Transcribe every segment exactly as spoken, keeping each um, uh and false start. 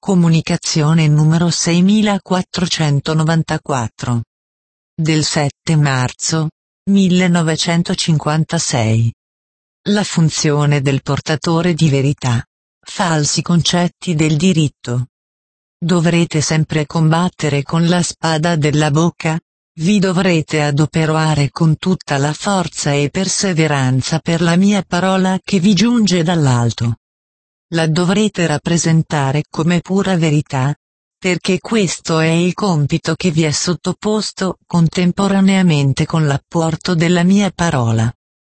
Comunicazione numero seimilaquattrocentonovantaquattro. Del sette marzo millenovecentocinquantasei. La funzione del portatore di verità. Falsi concetti del diritto. Dovrete sempre combattere con la spada della bocca, vi dovrete adoperare con tutta la forza e perseveranza per la mia parola che vi giunge dall'alto. La dovrete rappresentare come pura verità, perché questo è il compito che vi è sottoposto contemporaneamente con l'apporto della mia parola.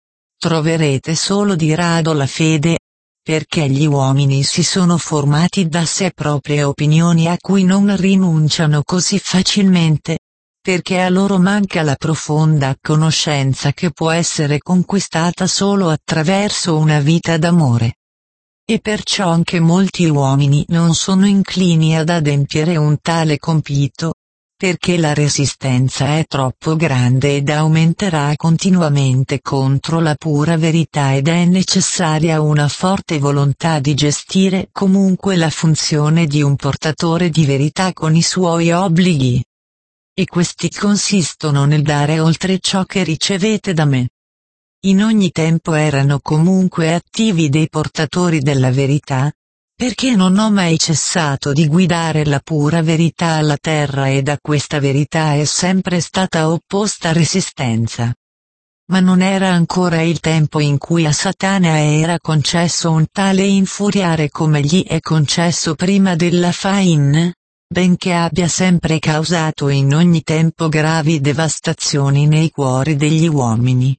Troverete solo di rado la fede, perché gli uomini si sono formati da sé proprie opinioni a cui non rinunciano così facilmente, perché a loro manca la profonda conoscenza che può essere conquistata solo attraverso una vita d'amore. E perciò anche molti uomini non sono inclini ad adempiere un tale compito, perché la resistenza è troppo grande ed aumenterà continuamente contro la pura verità ed è necessaria una forte volontà di gestire comunque la funzione di un portatore di verità con i suoi obblighi. E questi consistono nel dare oltre ciò che ricevete da me. In ogni tempo erano comunque attivi dei portatori della verità, perché non ho mai cessato di guidare la pura verità alla terra ed a questa verità è sempre stata opposta resistenza. Ma non era ancora il tempo in cui a Satana era concesso un tale infuriare come gli è concesso prima della Fain, benché abbia sempre causato in ogni tempo gravi devastazioni nei cuori degli uomini.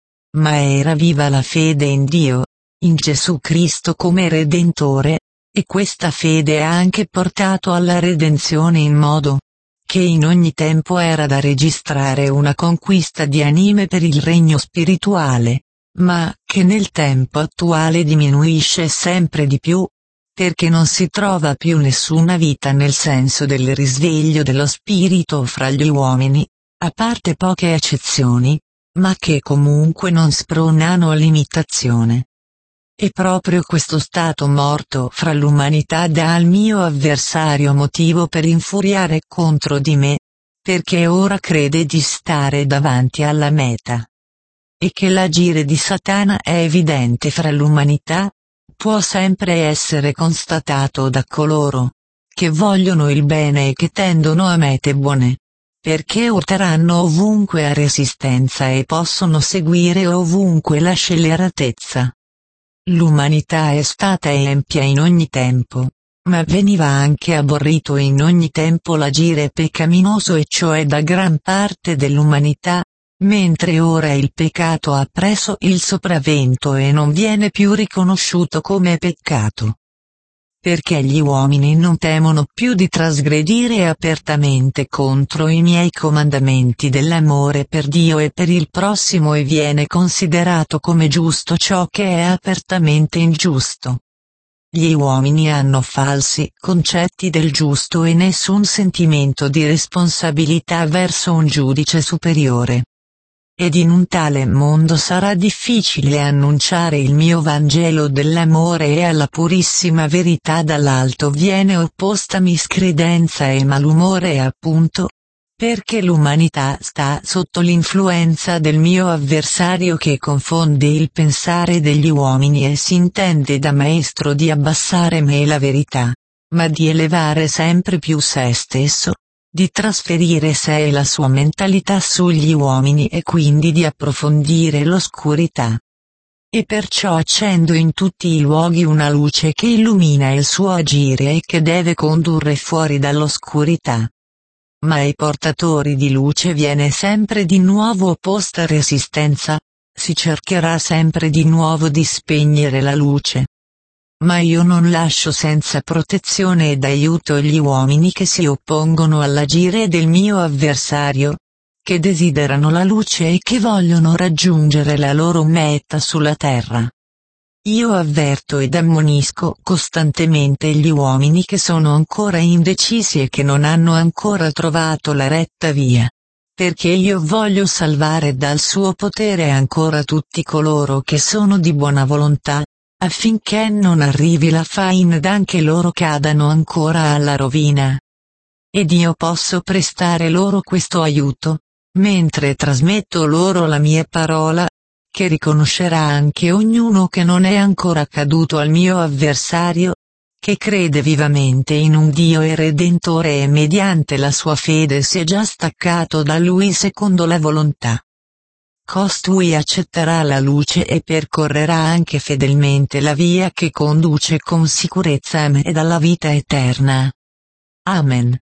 Ma era viva la fede in Dio, in Gesù Cristo come Redentore, e questa fede ha anche portato alla redenzione in modo che in ogni tempo era da registrare una conquista di anime per il regno spirituale, ma che nel tempo attuale diminuisce sempre di più, perché non si trova più nessuna vita nel senso del risveglio dello spirito fra gli uomini, a parte poche eccezioni, ma che comunque non spronano all'imitazione. E proprio questo stato morto fra l'umanità dà al mio avversario motivo per infuriare contro di me, perché ora crede di stare davanti alla meta. E che l'agire di Satana è evidente fra l'umanità, può sempre essere constatato da coloro che vogliono il bene e che tendono a mete buone, perché urteranno ovunque a resistenza e possono seguire ovunque la scelleratezza. L'umanità è stata empia in ogni tempo, ma veniva anche aborrito in ogni tempo l'agire peccaminoso e cioè da gran parte dell'umanità, mentre ora il peccato ha preso il sopravvento e non viene più riconosciuto come peccato. Perché gli uomini non temono più di trasgredire apertamente contro i miei comandamenti dell'amore per Dio e per il prossimo e viene considerato come giusto ciò che è apertamente ingiusto. Gli uomini hanno falsi concetti del giusto e nessun sentimento di responsabilità verso un giudice superiore. Ed in un tale mondo sarà difficile annunciare il mio Vangelo dell'amore e alla purissima verità dall'alto viene opposta miscredenza e malumore appunto, perché l'umanità sta sotto l'influenza del mio avversario che confonde il pensare degli uomini e si intende da maestro di abbassare me la verità, ma di elevare sempre più se stesso, di trasferire sé e la sua mentalità sugli uomini e quindi di approfondire l'oscurità. E perciò accendo in tutti i luoghi una luce che illumina il suo agire e che deve condurre fuori dall'oscurità. Ma ai portatori di luce viene sempre di nuovo opposta resistenza, si cercherà sempre di nuovo di spegnere la luce. Ma io non lascio senza protezione ed aiuto gli uomini che si oppongono all'agire del mio avversario, che desiderano la luce e che vogliono raggiungere la loro meta sulla terra. Io avverto ed ammonisco costantemente gli uomini che sono ancora indecisi e che non hanno ancora trovato la retta via, perché io voglio salvare dal suo potere ancora tutti coloro che sono di buona volontà, affinché non arrivi la fine ed anche loro cadano ancora alla rovina. Ed io posso prestare loro questo aiuto, mentre trasmetto loro la mia parola, che riconoscerà anche ognuno che non è ancora caduto al mio avversario, che crede vivamente in un Dio e Redentore e mediante la sua fede si è già staccato da Lui secondo la volontà. Costui accetterà la luce e percorrerà anche fedelmente la via che conduce con sicurezza a me ed alla vita eterna. Amen.